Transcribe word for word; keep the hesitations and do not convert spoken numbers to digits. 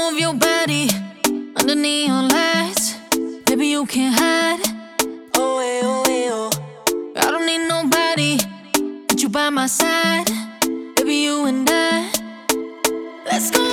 move your body under neon lights. Baby, you can't hide. Oh, eh, oh, eh, oh. I don't need nobody but you by my side. Baby, you and I. Let's go.